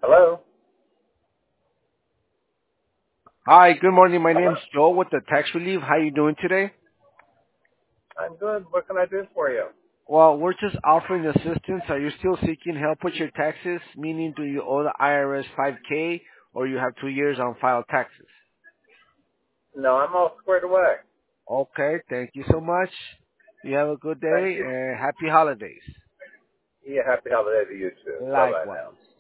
Hello? Hi, good morning. My Hello? name's Joe with the Tax Relief. How you doing today? I'm good. What can I do for you? Well, we're just offering assistance. Are you still seeking help with your taxes? Meaning, do you owe the IRS 5K or you have 2 years on filed taxes? No, I'm all squared away. Okay, thank you so much. You have a good Thank day you. and happy holidays. Yeah, happy holiday to you too. Bye-bye now. Likewise.